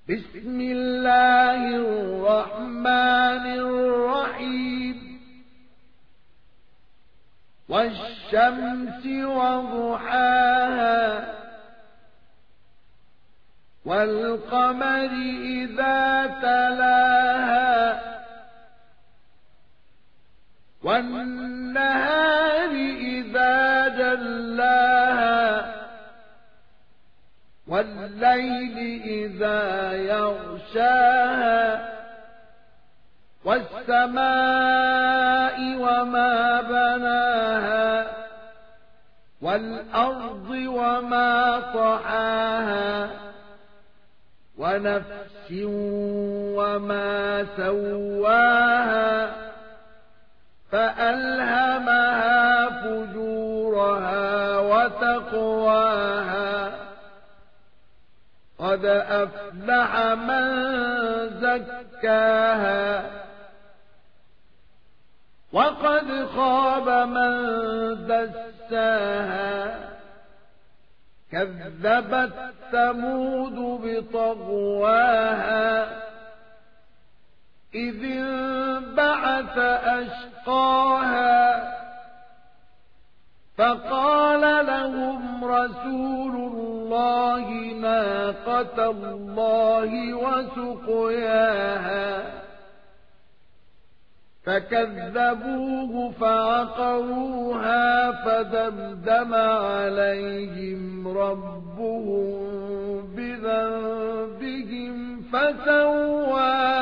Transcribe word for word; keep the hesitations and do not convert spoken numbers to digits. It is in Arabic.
بسم الله الرحمن الرحيم والشمس وضحاها والقمر إذا تلاها والنهار إذا جلاها والليل إذا يغشاها والسماء وما بناها والأرض وما طحاها ونفس وما سواها فألهمها فجورها وتقواها قد أفلح من زكاها وقد خاب من دساها كذبت ثمود بطغواها إذ انبعث أشقاها فقال لهم رسول الله ناقة الله وسقياها فكذبوه فعقروها فدمدم عليهم ربهم بذنبهم فسواها